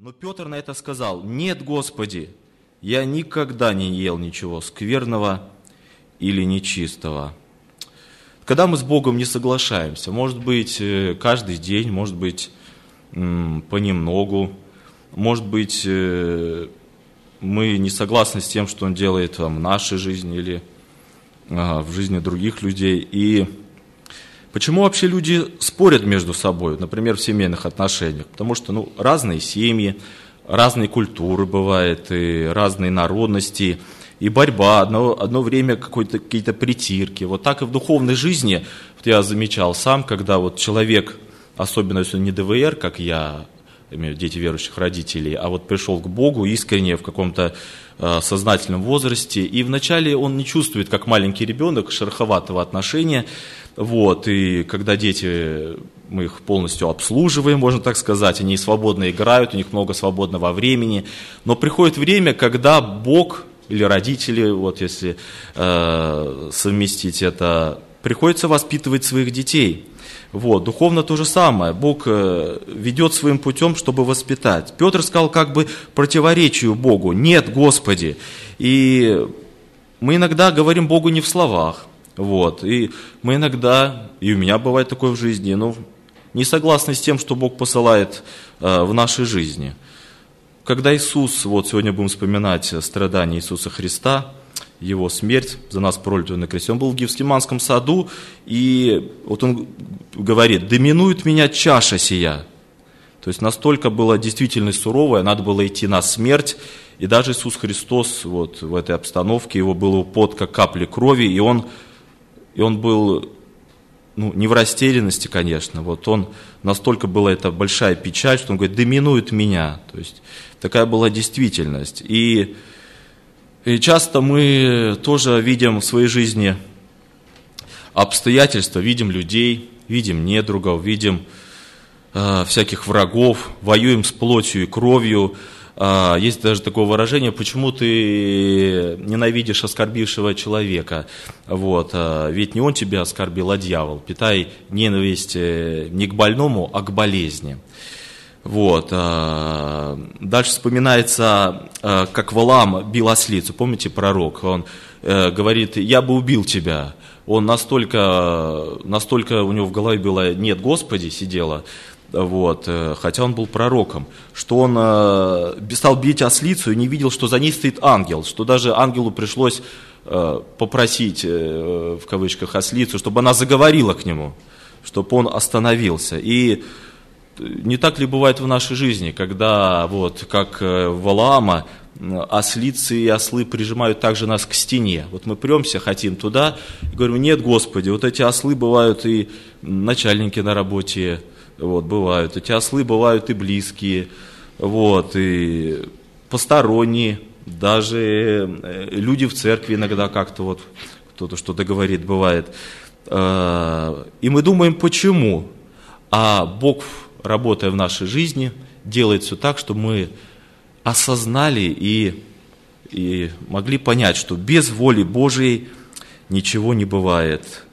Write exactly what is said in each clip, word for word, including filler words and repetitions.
Но Петр на это сказал: «Нет, Господи, я никогда не ел ничего скверного или нечистого». Когда мы с Богом не соглашаемся, может быть, каждый день, может быть, понемногу, может быть, мы не согласны с тем, что Он делает в нашей жизни или в жизни других людей. И почему вообще люди спорят между собой, например, в семейных отношениях? Потому что ну, разные семьи, разные культуры бывают, и разные народности, и борьба, одно, одно время какие-то притирки. Вот так и в духовной жизни, вот я замечал сам, когда вот человек, особенно если он не ДВР, как я, имею дети верующих родителей, а вот пришел к Богу искренне в каком-то э, сознательном возрасте, и вначале он не чувствует, как маленький ребенок, шероховатого отношения, вот, и когда дети, мы их полностью обслуживаем, можно так сказать, они свободно играют, у них много свободного времени, но приходит время, когда Бог или родители, вот если э, совместить это, приходится воспитывать своих детей. Вот, духовно то же самое. Бог ведет своим путем, чтобы воспитать. Петр сказал как бы противоречию Богу: «Нет, Господи». И мы иногда говорим Богу не в словах. Вот, и мы иногда, и у меня бывает такое в жизни, ну, не согласны с тем, что Бог посылает э, в нашей жизни. Когда Иисус, вот сегодня будем вспоминать страдания Иисуса Христа, Его смерть за нас пролитую на кресте. Он был в Гефсиманском саду, и вот он говорит: «Доминует меня чаша сия». То есть настолько была действительность суровая, надо было идти на смерть, и даже Иисус Христос вот в этой обстановке, его был пот как капли крови, и он, и он был, ну, не в растерянности, конечно, вот он, настолько была эта большая печаль, что он говорит: «Доминует меня». То есть такая была действительность. И И часто мы тоже видим в своей жизни обстоятельства, видим людей, видим недругов, видим э, всяких врагов, воюем с плотью и кровью. Э, есть даже такое выражение: почему ты ненавидишь оскорбившего человека? Вот, э, ведь не он тебя оскорбил, а дьявол. Питай ненависть не к больному, а к болезни. Вот. Дальше вспоминается, как Валаам бил ослицу. Помните, пророк? Он говорит: «Я бы убил тебя». Он настолько, настолько у него в голове было «нет, Господи» сидело, вот, хотя он был пророком, что он стал бить ослицу и не видел, что за ней стоит ангел, что даже ангелу пришлось попросить, в кавычках, ослицу, чтобы она заговорила к нему, чтобы он остановился. И не так ли бывает в нашей жизни, когда, вот, как Валаама, ослицы и ослы прижимают также нас к стене? Вот мы премся, хотим туда, и говорим: «Нет, Господи». Вот эти ослы бывают и начальники на работе, вот, бывают, эти ослы бывают и близкие, вот, и посторонние, даже люди в церкви иногда как-то вот кто-то что-то говорит, бывает. И мы думаем, почему? А Бог, работая в нашей жизни, делает все так, чтобы мы осознали и, и могли понять, что без воли Божией ничего не бывает.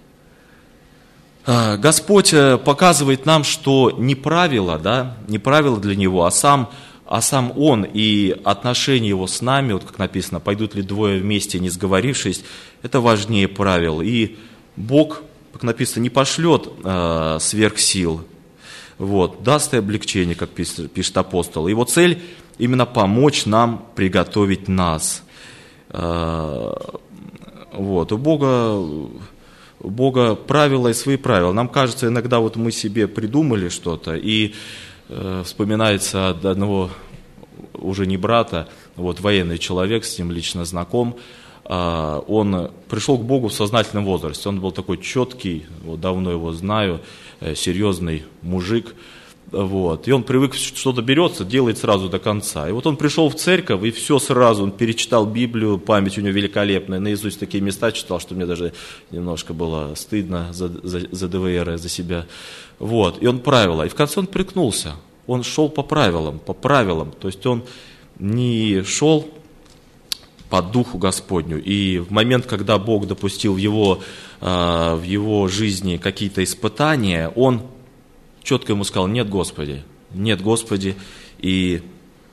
Господь показывает нам, что не правило, да, не правило для Него, а сам, а сам Он и отношения Его с нами, вот как написано: «Пойдут ли двое вместе, не сговорившись», это важнее правил. И Бог, как написано, не пошлет э, сверх сил. Вот, даст и облегчение, как пишет, пишет апостол. Его цель именно помочь нам приготовить нас. Вот, у Бога, у Бога правила и свои правила. Нам кажется, иногда вот мы себе придумали что-то, и э, вспоминается от одного уже не брата, вот военный человек, с ним лично знаком. э, Он пришел к Богу в сознательном возрасте. Он был такой четкий, вот, давно его знаю, серьезный мужик, вот, и он привык, что-то берется, делает сразу до конца. И вот он пришел в церковь, и все сразу, он перечитал Библию, память у него великолепная, наизусть такие места читал, что мне даже немножко было стыдно за, за, за ДВР, за себя, вот, и он правила, и в конце он прикнулся, он шел по правилам, по правилам, то есть он не шел по духу Господню. И в момент, когда Бог допустил в его, в его жизни какие-то испытания, он четко ему сказал: «Нет, Господи, нет, Господи». И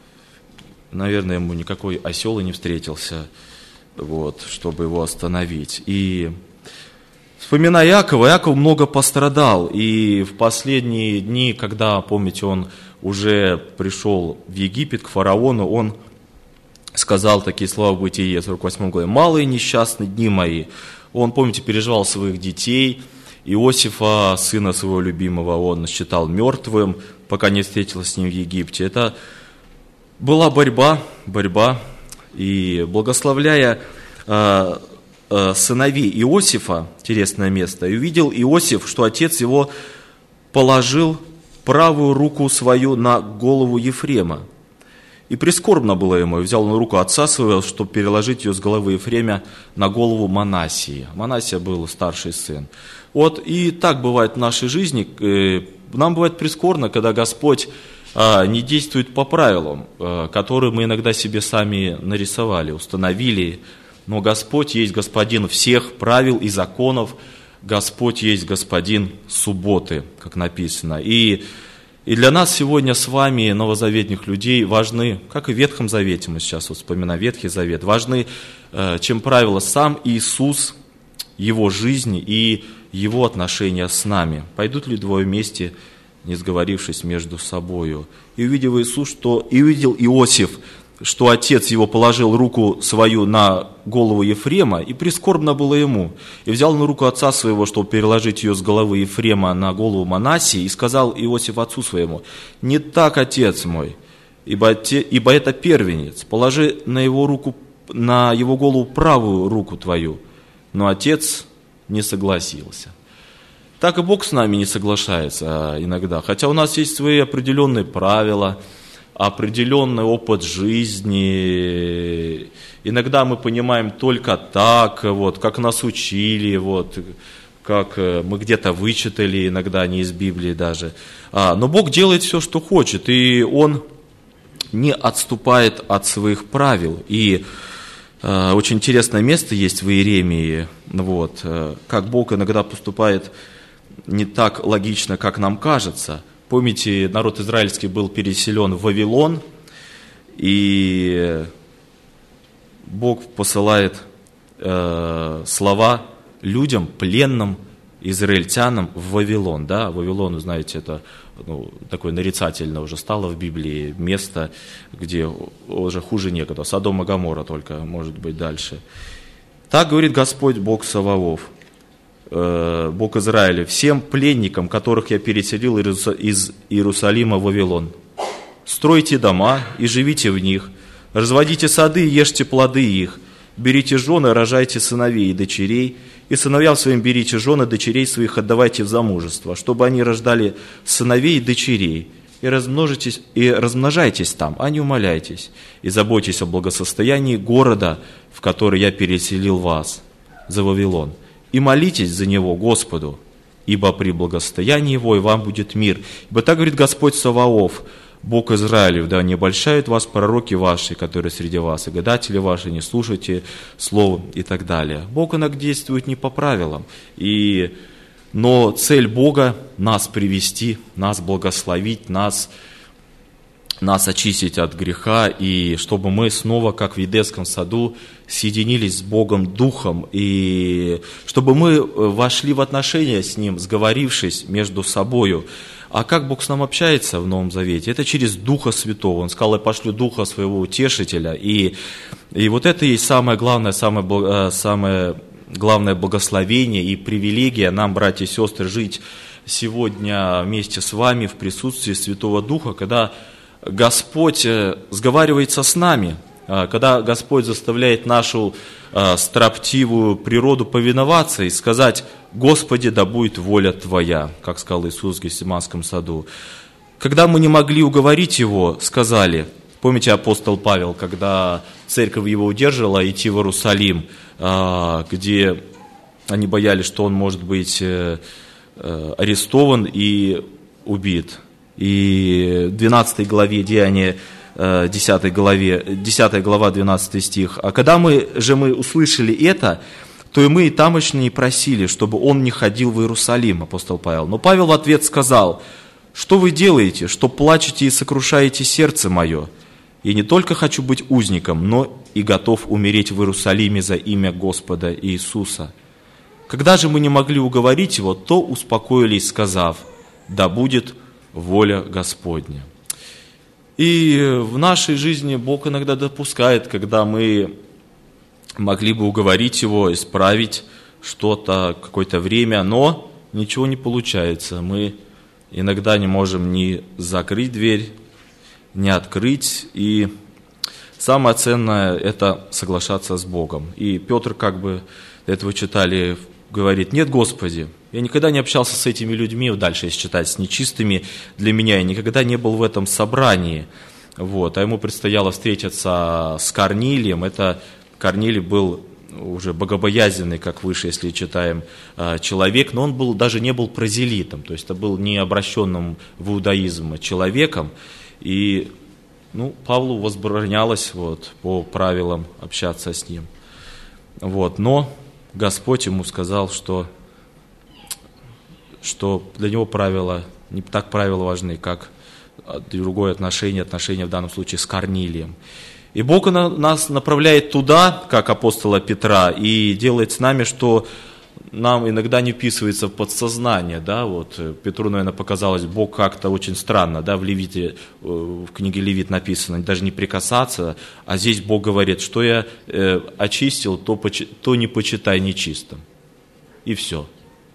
наверное, ему никакой осел и не встретился, вот, чтобы его остановить. И вспоминая Иакова, Иаков много пострадал, и в последние дни, когда, помните, он уже пришел в Египет к фараону, он сказал такие слова в Бытие, сорок восьмой главе: «Малые несчастные дни мои». Он, помните, переживал своих детей, Иосифа, сына своего любимого, он считал мертвым, пока не встретился с ним в Египте. Это была борьба, борьба, и благословляя э, э, сыновей Иосифа, интересное место, и увидел Иосиф, что отец его положил правую руку свою на голову Ефрема. И прискорбно было ему, и взял он руку отца своего, чтобы переложить ее с головы Ефремя на голову Манассии. Манассия был старший сын. Вот и так бывает в нашей жизни. Нам бывает прискорбно, когда Господь не действует по правилам, которые мы иногда себе сами нарисовали, установили. Но Господь есть Господин всех правил и законов. Господь есть Господин субботы, как написано. И И для нас сегодня с вами, новозаветных людей, важны, как и в Ветхом Завете, мы сейчас вот вспоминаем Ветхий Завет, важны, чем правило, сам Иисус, Его жизнь и Его отношения с нами. Пойдут ли двое вместе, не сговорившись между собою? И увидел Иисус, что, и увидел Иосиф, что отец его положил руку свою на голову Ефрема, и прискорбно было ему. И взял он руку отца своего, чтобы переложить ее с головы Ефрема на голову Манассии, и сказал Иосиф отцу своему: «Не так, отец мой, ибо, те, ибо это первенец, положи на его руку, на его голову правую руку твою». Но отец не согласился. Так и Бог с нами не соглашается иногда, хотя у нас есть свои определенные правила, определенный опыт жизни. Иногда мы понимаем только так, вот, как нас учили, вот, как мы где-то вычитали, иногда не из Библии даже. А, но Бог делает все, что хочет, и Он не отступает от своих правил. И а, очень интересное место есть в Иеремии, вот, как Бог иногда поступает не так логично, как нам кажется. Помните, народ израильский был переселен в Вавилон, и Бог посылает э, слова людям, пленным израильтянам в Вавилон. Да? Вавилон, вы знаете, это ну, такое нарицательное уже стало в Библии место, где уже хуже некуда. Содом и Гоморра только, может быть, дальше. Так говорит Господь Бог Саваоф, Бог Израиля: «Всем пленникам, которых я переселил из Иерусалима в Вавилон, стройте дома и живите в них, разводите сады и ешьте плоды их, берите жены, рожайте сыновей и дочерей, и сыновьям своим берите жены, дочерей своих отдавайте в замужество, чтобы они рождали сыновей и дочерей, и размножитесь, и размножайтесь там, а не умаляйтесь, и заботьтесь о благосостоянии города, в который я переселил вас, за Вавилон. И молитесь за него Господу, ибо при благосостоянии его и вам будет мир. Ибо так говорит Господь Саваоф, Бог Израилев: да не обольщают вас пророки ваши, которые среди вас, и гадатели ваши, не слушайте слов» и так далее. Бог иногда действует не по правилам, и, но цель Бога – нас привести, нас благословить, нас, нас очистить от греха, и чтобы мы снова, как в Едемском саду, соединились с Богом Духом, и чтобы мы вошли в отношения с Ним, сговорившись между собою. А как Бог с нами общается в Новом Завете? Это через Духа Святого. Он сказал: «Я пошлю Духа Своего Утешителя». И, и вот это и есть самое главное, самое, самое главное благословение и привилегия нам, братья и сестры, жить сегодня вместе с вами в присутствии Святого Духа, когда Господь сговаривается с нами, когда Господь заставляет нашу строптивую природу повиноваться и сказать: «Господи, да будет воля Твоя», как сказал Иисус в Гефсиманском саду. Когда мы не могли уговорить Его, сказали, помните апостол Павел, когда церковь его удерживала идти в Иерусалим, где они боялись, что он может быть арестован и убит. И в двенадцатой главе Деяния, десятой главе, десятая глава, двенадцатый стих. «А когда мы же мы услышали это, то и мы и тамошние просили, чтобы он не ходил в Иерусалим», апостол Павел. Но Павел в ответ сказал: «Что вы делаете, что плачете и сокрушаете сердце мое? Я не только хочу быть узником, но и готов умереть в Иерусалиме за имя Господа Иисуса». Когда же мы не могли уговорить его, то успокоились, сказав: «Да будет воля Господня». И в нашей жизни Бог иногда допускает, когда мы могли бы уговорить его, исправить что-то какое-то время, но ничего не получается. Мы иногда не можем ни закрыть дверь, ни открыть. И самое ценное – это соглашаться с Богом. И Петр, как бы до этого читали, говорит: «Нет, Господи, я никогда не общался с этими людьми», дальше если читать, с нечистыми для меня, я никогда не был в этом собрании. Вот. А ему предстояло встретиться с Корнилием. Это Корнилий был уже богобоязненный, как выше, если читаем, человек, но он был, даже не был прозелитом, то есть это был не обращенным в иудаизм человеком. И ну, Павлу возбранялось вот, по правилам общаться с ним. Вот. Но Господь ему сказал, что, что для него правила, не так правила важны, как другое отношение, отношение в данном случае с Корнилием. И Бог нас направляет туда, как апостола Петра, и делает с нами, что нам иногда не вписывается в подсознание. Да? Вот Петру, наверное, показалось, Бог как-то очень странно, да? В Левите, в книге Левит написано, даже не прикасаться, а здесь Бог говорит, что я э, очистил, то, то не почитай нечистым. И все.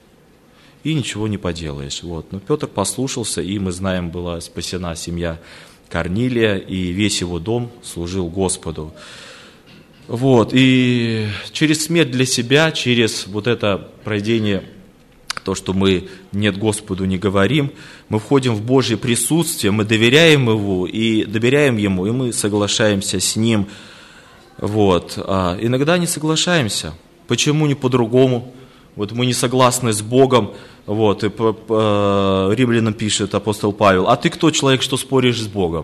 И ничего не поделаешь. Вот. Но Петр послушался, и мы знаем, была спасена семья Корнилия, и весь его дом служил Господу. Вот. И через смерть для себя, через вот это пройдение, то, что мы «нет Господу» не говорим, мы входим в Божье присутствие, мы доверяем Его, и доверяем Ему, и мы соглашаемся с Ним. Вот. А иногда не соглашаемся. Почему не по-другому? Вот мы не согласны с Богом. Вот, и по, по Римлянам пишет апостол Павел: «А ты кто, человек, что споришь с Богом?»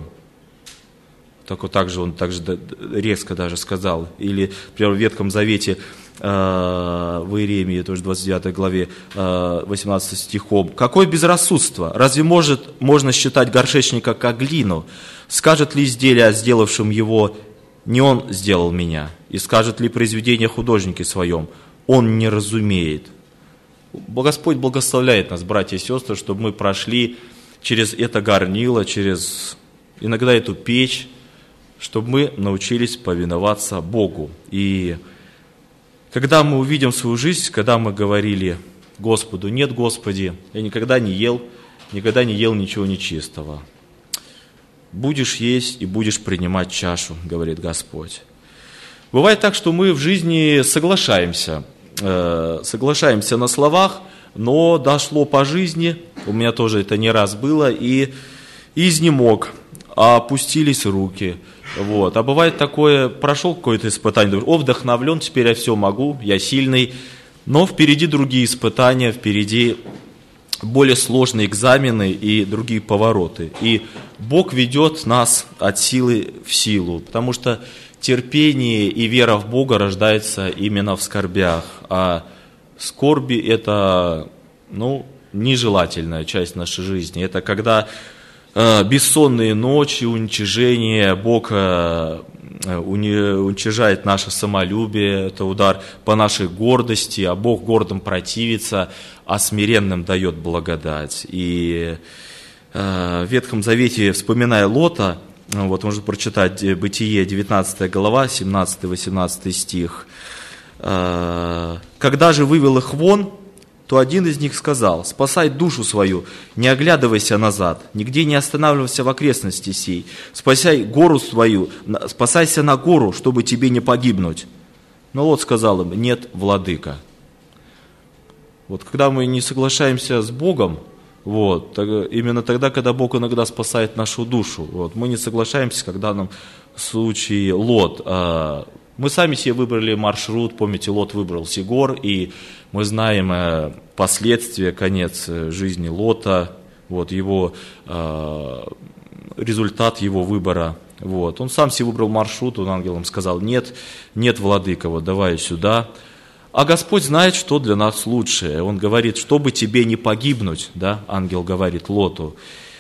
Так вот так же он так же резко даже сказал. Или, например, в Ветхом Завете, э, в Иеремии, тоже в двадцать девятой главе, э, восемнадцатым стихом: «Какое безрассудство! Разве может, можно считать горшечника как глину? Скажет ли изделие о сделавшем его: не он сделал меня? И скажет ли произведение художнике своем: он не разумеет?» Господь благословляет нас, братья и сестры, чтобы мы прошли через это горнило, через иногда эту печь, чтобы мы научились повиноваться Богу. И когда мы увидим свою жизнь, когда мы говорили Господу: «Нет, Господи, я никогда не ел, никогда не ел ничего нечистого. Будешь есть и будешь принимать чашу», говорит Господь. Бывает так, что мы в жизни соглашаемся, соглашаемся на словах, но дошло по жизни, у меня тоже это не раз было, и изнемог, опустились руки. Вот. А бывает такое, прошел какое-то испытание, думаешь: о, вдохновлен, теперь я все могу, я сильный, но впереди другие испытания, впереди более сложные экзамены и другие повороты. И Бог ведет нас от силы в силу, потому что терпение и вера в Бога рождается именно в скорбях, а скорби – это, ну, нежелательная часть нашей жизни. Это когда э, бессонные ночи, уничижение, Бог э, уничижает наше самолюбие, это удар по нашей гордости, а Бог гордым противится, а смиренным дает благодать. И э, в Ветхом Завете, вспоминая Лота, вот можно прочитать Бытие, девятнадцатая глава, семнадцатый-восемнадцатый стих. «Когда же вывел их вон, то один из них сказал: спасай душу свою, не оглядывайся назад, нигде не останавливайся в окрестности сей, спасай гору свою, спасайся на гору, чтобы тебе не погибнуть». Но Лот сказал им: нет, владыка. Вот когда мы не соглашаемся с Богом, вот, именно тогда, когда Бог иногда спасает нашу душу. Вот, мы не соглашаемся, когда нам в случае Лот. Мы сами себе выбрали маршрут, помните, Лот выбрал Сигор, и мы знаем последствия, конец жизни Лота, вот, его, результат его выбора. Вот. Он сам себе выбрал маршрут, он ангелам сказал: нет, нет, владыка, вот, давай сюда. А Господь знает, что для нас лучше. Он говорит: чтобы тебе не погибнуть, да, ангел говорит Лоту.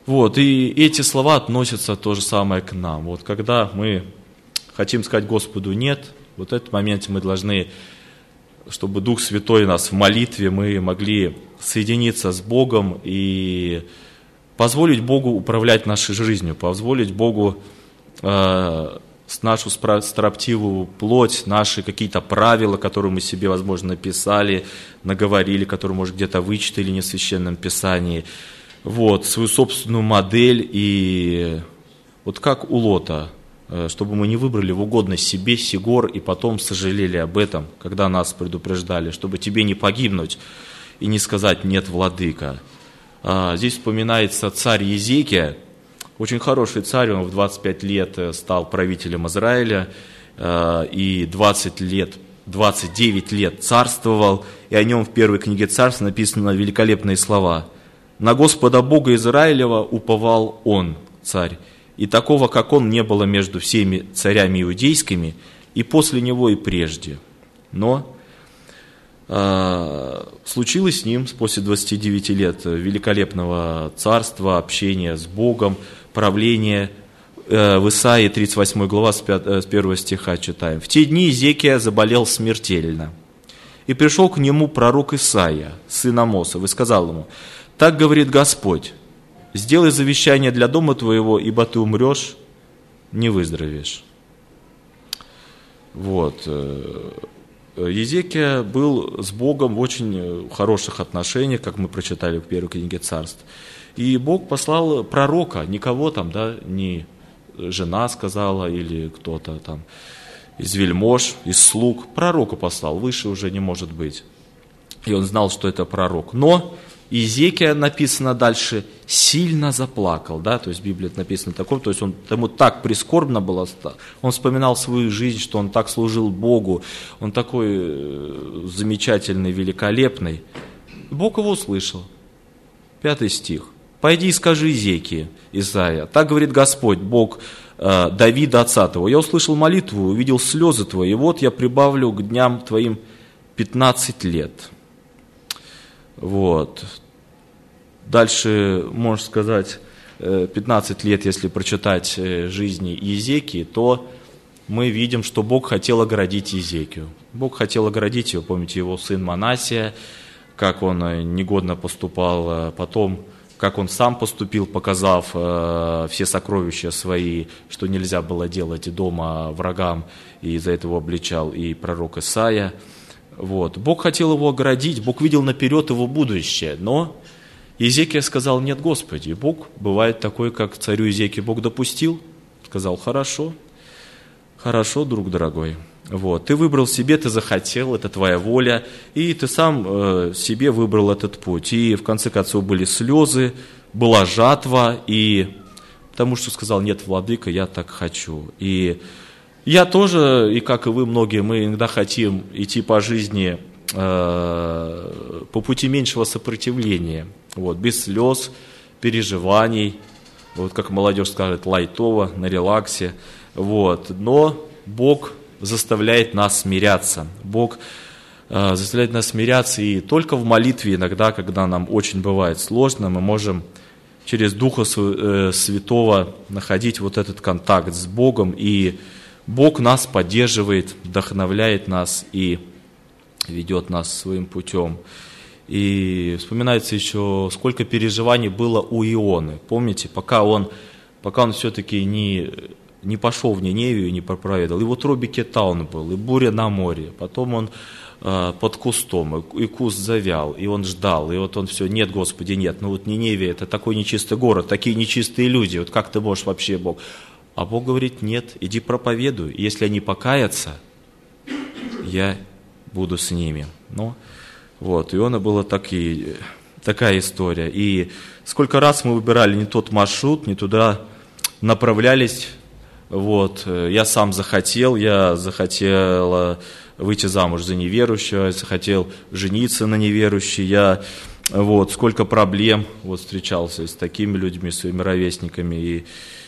Вот, и эти слова относятся то же самое к нам. Вот когда мы хотим сказать Господу «нет», вот в этот момент мы должны, чтобы Дух Святой нас в молитве, мы могли соединиться с Богом и позволить Богу управлять нашей жизнью, позволить Богу э, с нашу строптивую плоть, наши какие-то правила, которые мы себе, возможно, написали, наговорили, которые, может, где-то вычитали не в Священном Писании, вот, свою собственную модель, и вот как у Лота, чтобы мы не выбрали в угодность себе сигор и потом сожалели об этом, когда нас предупреждали, чтобы тебе не погибнуть и не сказать «нет, владыка». Здесь вспоминается царь Езекия, очень хороший царь, он в двадцать пять лет стал правителем Израиля, и двадцать лет, двадцать девять лет царствовал, и о нем в первой книге Царств написаны великолепные слова. «На Господа Бога Израилева уповал он, царь, и такого, как он, не было между всеми царями иудейскими, и после него, и прежде. Но э, случилось с ним после двадцати девяти лет великолепного царства, общения с Богом, правления, э, в Исаии тридцать восьмой глава с первого стиха читаем. «В те дни Езекия заболел смертельно, и пришел к нему пророк Исаия, сын Амосов, и сказал ему: так говорит Господь, сделай завещание для дома твоего, ибо ты умрешь, не выздоровеешь». Вот. Езекия был с Богом в очень хороших отношениях, как мы прочитали в первой книге Царств. И Бог послал пророка, никого там, да, не жена сказала или кто-то там из вельмож, из слуг, пророка послал, выше уже не может быть. И он знал, что это пророк. Но Езекия, написано дальше, сильно заплакал, да, то есть в Библии написано такое, то есть он, ему так прискорбно было, он вспоминал свою жизнь, что он так служил Богу, он такой замечательный, великолепный. Бог его услышал. Пятый стих. «Пойди и скажи Езекии, Исаия, так говорит Господь, Бог э, Давида, отца твоего, я услышал молитву, увидел слезы твои, и вот я прибавлю к дням твоим пятнадцать лет». Вот. Дальше, можно сказать, пятнадцать лет, если прочитать жизни Езекии, то мы видим, что Бог хотел оградить Езекию. Бог хотел оградить ее, помните, его сын Манассия, как он негодно поступал, потом, как он сам поступил, показав все сокровища свои, что нельзя было делать дома врагам, и из-за этого обличал и пророк Исаия. Вот. Бог хотел его оградить, Бог видел наперед его будущее, но Езекия сказал: нет, Господи. Бог бывает такой, как царю Езекии Бог допустил, сказал: хорошо, хорошо, друг дорогой. Вот. Ты выбрал себе, ты захотел, это твоя воля, и ты сам э, себе выбрал этот путь. И в конце концов были слезы, была жатва, и потому что сказал: нет, владыка, я так хочу. И я тоже, и как и вы, многие, мы иногда хотим идти по жизни э, по пути меньшего сопротивления, вот, без слез, переживаний, вот как молодежь скажет, лайтово, на релаксе, вот. Но Бог заставляет нас смиряться, Бог э, заставляет нас смиряться, и только в молитве иногда, когда нам очень бывает сложно, мы можем через Духа Святого находить вот этот контакт с Богом, и Бог нас поддерживает, вдохновляет нас и ведет нас своим путем. И вспоминается еще, сколько переживаний было у Ионы. Помните, пока он, пока он все-таки не, не пошел в Ниневию, не проповедовал, и в утробе кита он был, и буря на море, потом он э, под кустом, и, и куст завял, и он ждал, и вот он все: нет, Господи, нет. Ну вот Ниневия — это такой нечистый город, такие нечистые люди, вот как ты можешь вообще, Бог? А Бог говорит: нет, иди проповедуй, если они покаятся, я буду с ними. Ну, вот, Иона была так и, такая история. И сколько раз мы выбирали не тот маршрут, не туда направлялись. Вот, я сам захотел, я захотел выйти замуж за неверующего, я захотел жениться на неверующей, я, вот, сколько проблем, вот, встречался с такими людьми, своими ровесниками, и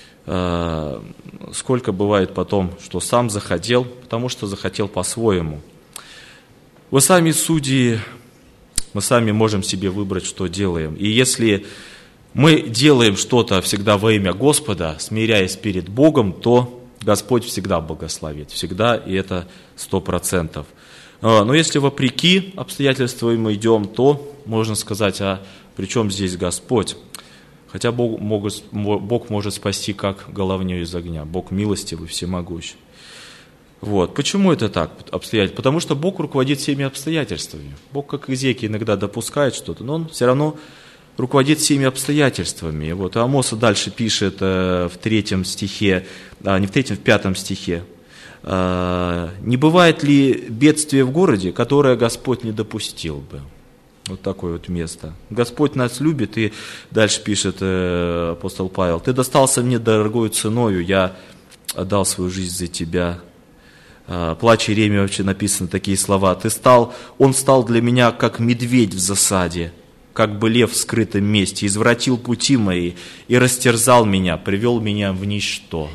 сколько бывает потом, что сам захотел, потому что захотел по-своему. Вы сами судьи, мы сами можем себе выбрать, что делаем. И если мы делаем что-то всегда во имя Господа, смиряясь перед Богом, то Господь всегда благословит, всегда, и это сто процентов. Но если вопреки обстоятельствам мы идем, то можно сказать, а при чем здесь Господь? Хотя Бог, могут, Бог может спасти как головню из огня, Бог милостивый, всемогущий. Вот. Почему это так обстоятельства? Потому что Бог руководит всеми обстоятельствами. Бог, как Иезекииль, иногда допускает что-то, но Он все равно руководит всеми обстоятельствами. Вот. Амоса дальше пишет э, в третьем стихе, а, не в третьем, в пятом стихе. Э, «Не бывает ли бедствия в городе, которое Господь не допустил бы?» Вот такое вот место. Господь нас любит, и дальше пишет э, апостол Павел: «Ты достался мне дорогою ценою, я отдал свою жизнь за тебя». Э, плач Иеремии вообще написаны такие слова: «Ты стал, он стал для меня, как медведь в засаде, как бы лев в скрытом месте, извратил пути мои и растерзал меня, привел меня в ничто».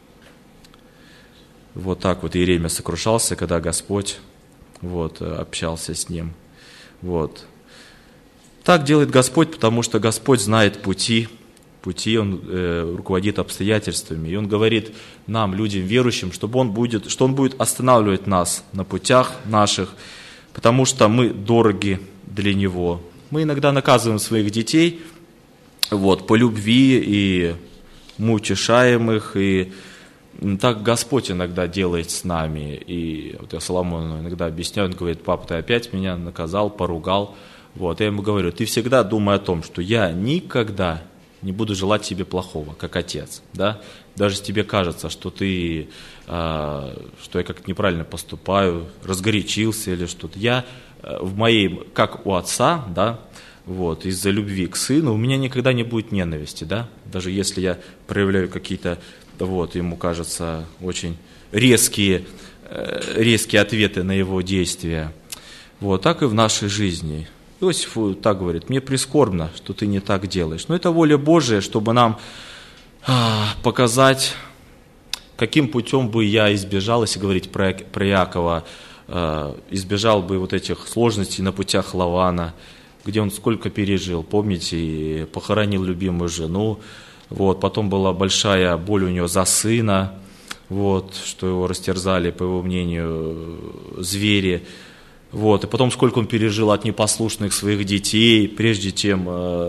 Вот так вот Иеремия сокрушался, когда Господь вот, общался с ним. Вот. Так делает Господь, потому что Господь знает пути, пути, Он э, руководит обстоятельствами. И Он говорит нам, людям верующим, чтобы он будет, что Он будет останавливать нас на путях наших, потому что мы дороги для Него. Мы иногда наказываем своих детей вот, по любви, и мы утешаем их, и так Господь иногда делает с нами. И вот я Соломону иногда объясняю, он говорит: «Папа, ты опять меня наказал, поругал». Вот, я ему говорю: ты всегда думай о том, что я никогда не буду желать тебе плохого, как отец. Да? Даже если тебе кажется, что ты, э, что я как-то неправильно поступаю, разгорячился или что-то. Я в моей, как у отца, да, вот, из-за любви к сыну, у меня никогда не будет ненависти, да, даже если я проявляю какие-то, вот, ему кажется, очень резкие, резкие ответы на его действия. Вот, так и в нашей жизни. Иосиф так говорит: «Мне прискорбно, что ты не так делаешь». Но это воля Божия, чтобы нам а, показать, каким путем бы я избежал, если говорить про, про Иакова, избежал бы вот этих сложностей на путях Лавана, где он сколько пережил, помните, похоронил любимую жену, вот, потом была большая боль у него за сына, вот, что его растерзали, по его мнению, звери, вот, и потом сколько он пережил от непослушных своих детей, прежде чем,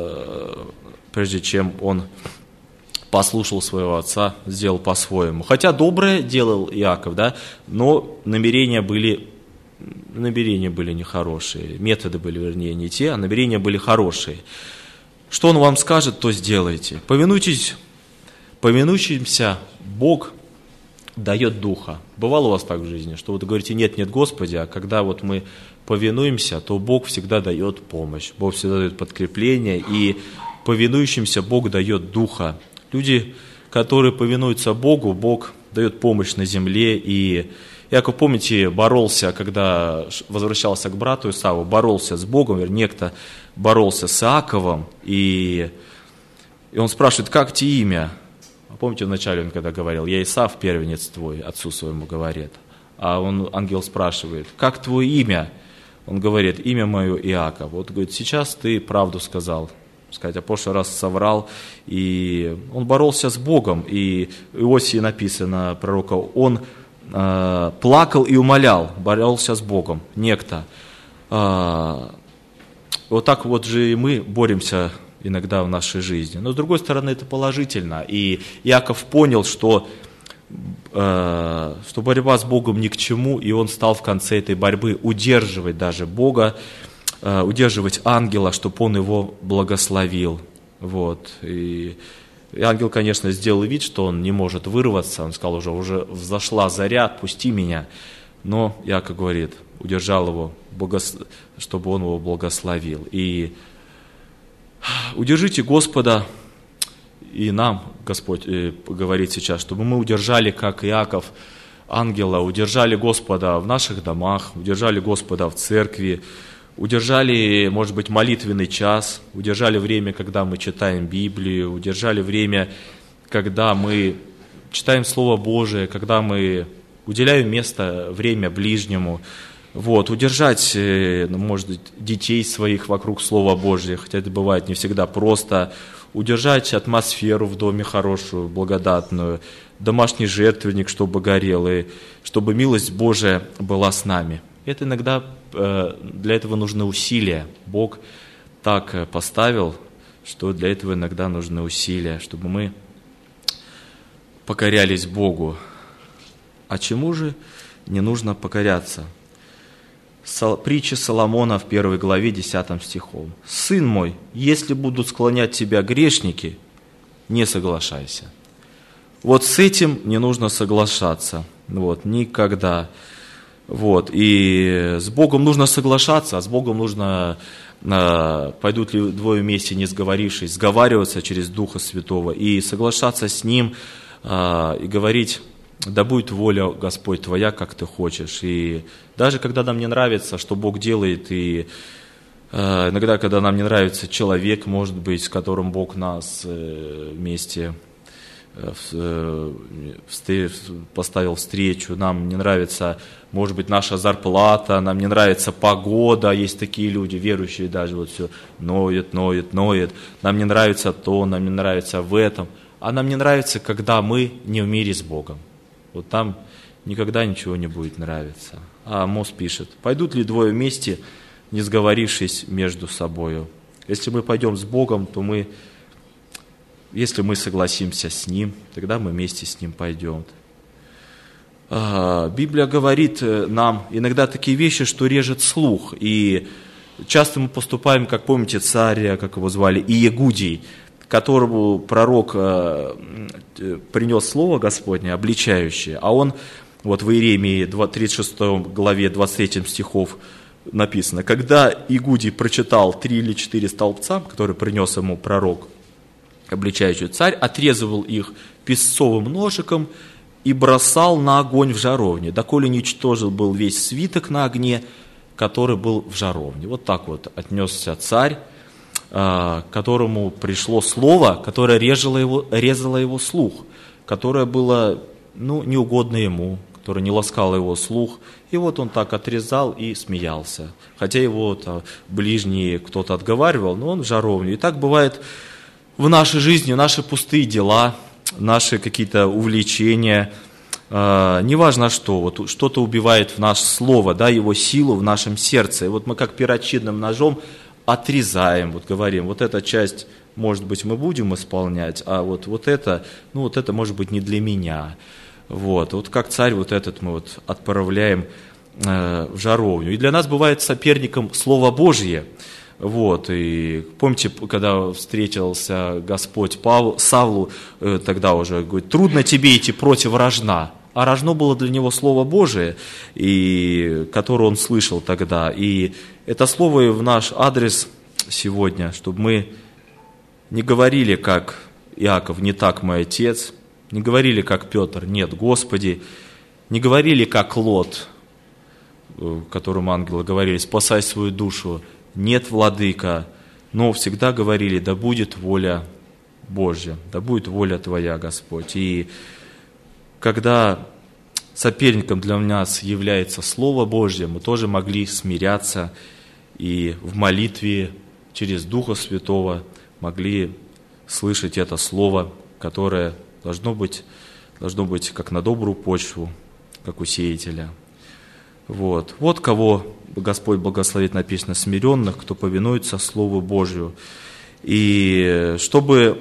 прежде чем он послушал своего отца, сделал по-своему. Хотя доброе делал Иаков, да, но намерения были, намерения были нехорошие, методы были, вернее, не те, а намерения были хорошие. Что он вам скажет, то сделайте. Повинуйтесь, повинующимся Бог дает духа. Бывало у вас так в жизни, что вы говорите: нет, нет, Господи, а когда вот мы повинуемся, то Бог всегда дает помощь, Бог всегда дает подкрепление, и повинующимся Бог дает духа. Люди, которые повинуются Богу, Бог дает помощь на земле. И Иаков, помните, боролся, когда возвращался к брату Исаву, боролся с Богом, вернее, некто боролся с Иаковом, и, и он спрашивает: как тебе имя? Помните, вначале он когда говорил: я Исав, первенец твой, отцу своему говорит. А он, ангел спрашивает: как твое имя? Он говорит: имя мое Иаков. Вот говорит: сейчас ты правду сказал. Сказать, а в прошлый раз соврал, и он боролся с Богом, и в Иосии написано, пророка, он э, плакал и умолял, боролся с Богом, некто. Э, вот так вот же и мы боремся иногда в нашей жизни. Но с другой стороны, это положительно, и Иаков понял, что, э, что борьба с Богом ни к чему, и он стал в конце этой борьбы удерживать даже Бога, удерживать ангела, чтобы он его благословил. Вот. И, и ангел, конечно, сделал вид, что он не может вырваться. Он сказал: уже, уже взошла заря, отпусти меня. Но Иаков говорит, удержал его, чтобы он его благословил. И удержите Господа, и нам Господь говорит сейчас, чтобы мы удержали, как Иаков, ангела, удержали Господа в наших домах, удержали Господа в церкви, удержали, может быть, молитвенный час, удержали время, когда мы читаем Библию, удержали время, когда мы читаем Слово Божие, когда мы уделяем место, время ближнему. Вот, удержать, может быть, детей своих вокруг Слова Божия, хотя это бывает не всегда просто, удержать атмосферу в доме хорошую, благодатную, домашний жертвенник, чтобы горел, и чтобы милость Божия была с нами. Это иногда, для этого нужны усилия. Бог так поставил, что для этого иногда нужны усилия, чтобы мы покорялись Богу. А чему же не нужно покоряться? Притча Соломона в первой главе, десятом стихом. «Сын мой, если будут склонять тебя грешники, не соглашайся». Вот с этим не нужно соглашаться. Вот, никогда. Вот, и с Богом нужно соглашаться, а с Богом нужно, пойдут ли двое вместе, не сговорившись, сговариваться через Духа Святого и соглашаться с Ним, и говорить: да будет воля, Господь, Твоя, как Ты хочешь. И даже когда нам не нравится, что Бог делает, и э, иногда, когда нам не нравится человек, может быть, с которым Бог нас э, вместе э, э, поставил встречу, нам не нравится, может быть, наша зарплата, нам не нравится погода, есть такие люди, верующие даже, вот все ноет, ноет, ноет, нам не нравится то, нам не нравится в этом, а нам не нравится, когда мы не в мире с Богом. Вот там никогда ничего не будет нравиться. А Амос пишет: пойдут ли двое вместе, не сговорившись между собою? Если мы пойдем с Богом, то мы, если мы согласимся с Ним, тогда мы вместе с Ним пойдем. Библия говорит нам иногда такие вещи, что режет слух. И часто мы поступаем, как помните, царя, как его звали, Иегудий, которому пророк э, принес слово Господне, обличающее, а он, вот в Иеремии тридцать шестой главе двадцать третьем стихов написано: когда Иегудий прочитал три или четыре столбца, которые принес ему пророк, обличающий, царь отрезывал их песцовым ножиком и бросал на огонь в жаровне, доколе ничтожил был весь свиток на огне, который был в жаровне. Вот так вот отнесся царь, которому пришло слово, которое резало его, резало его слух, которое было, ну, неугодно ему, которое не ласкало его слух. И вот он так отрезал и смеялся. Хотя его -то ближние кто-то отговаривал, но он в жаровню. И так бывает в нашей жизни, наши пустые дела, наши какие-то увлечения, э, неважно что, вот что-то убивает в наше слово, да, его силу в нашем сердце. И вот мы как перочинным ножом отрезаем, вот говорим, вот эта часть, может быть, мы будем исполнять, а вот, вот это, ну вот это может быть не для меня. Вот, вот как царь вот этот мы вот отправляем э, в жаровню. И для нас бывает соперником Слово Божье. Вот, и помните, когда встретился Господь Павлу, Савлу, э, тогда уже говорит: трудно тебе идти против рожна. А рожно было для него Слово Божие, и, которое он слышал тогда. И это слово и в наш адрес сегодня, чтобы мы не говорили, как Иаков: не так мой отец, не говорили, как Петр: нет, Господи, не говорили, как Лот, которому ангелы говорили: спасай свою душу, нет, владыка, но всегда говорили: да будет воля Божья, да будет воля Твоя, Господь. И когда соперником для нас является Слово Божье, мы тоже могли смиряться и в молитве через Духа Святого могли слышать это Слово, которое должно быть, должно быть как на добрую почву, как у сеятеля. Вот, вот кого Господь благословит, написано: смиренных, кто повинуется Слову Божию. И чтобы,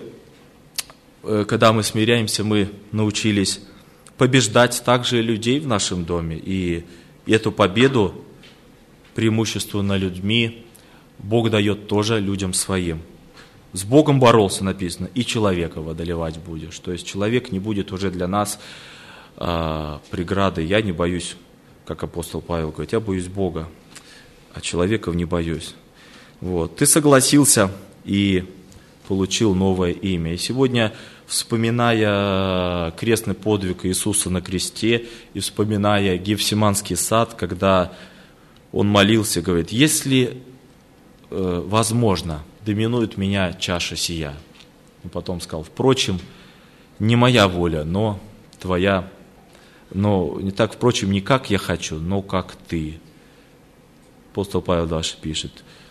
когда мы смиряемся, мы научились побеждать также людей в нашем доме. И эту победу, преимущество над людьми, Бог дает тоже людям своим. С Богом боролся, написано, и человека одолевать будешь. То есть человек не будет уже для нас а, преградой. Я не боюсь, как апостол Павел говорит, я боюсь Бога, а человеков не боюсь. Вот. Ты согласился и получил новое имя. И сегодня, вспоминая крестный подвиг Иисуса на кресте и вспоминая Гефсиманский сад, когда он молился, говорит: если э, возможно, доминует меня чаша сия. И потом сказал: впрочем, не моя воля, но твоя, но не так, впрочем, не как я хочу, но как ты. Апостол Павел дальше пишет: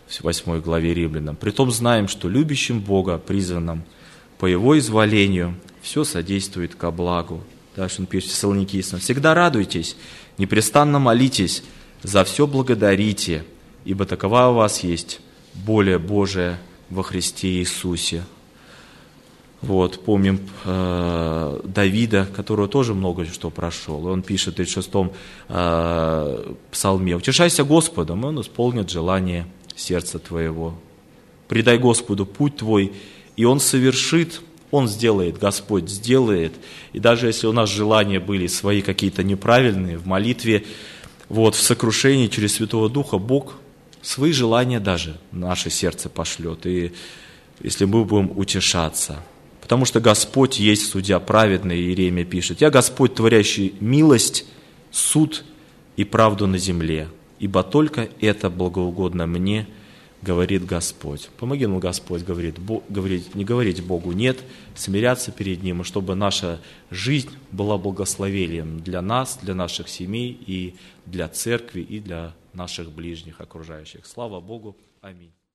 в восьмой главе Римлянам. Притом знаем, что любящим Бога, призванным по Его изволению, все содействует ко благу. Дальше он пишет Фессалоникийцам: «Всегда радуйтесь, непрестанно молитесь, за все благодарите, ибо такова у вас есть воля Божия во Христе Иисусе». Вот, помним э, Давида, которого тоже много что прошел. Он пишет в тридцать шестом э, псалме: «Утешайся Господом, и Он исполнит желание сердца твоего. Предай Господу путь твой, и Он совершит». Он сделает, Господь сделает. И даже если у нас желания были свои какие-то неправильные, в молитве, вот, в сокрушении через Святого Духа, Бог свои желания даже в наше сердце пошлет. И если мы будем утешаться. Потому что Господь есть судья праведный, Иеремия пишет: «Я Господь, творящий милость, суд и правду на земле, ибо только это благоугодно мне, говорит Господь». Помоги нам, Господь, говорит, Бог, говорить, не говорить Богу «нет», смиряться перед Ним, и чтобы наша жизнь была благословением для нас, для наших семей, и для церкви, и для наших ближних, окружающих. Слава Богу. Аминь.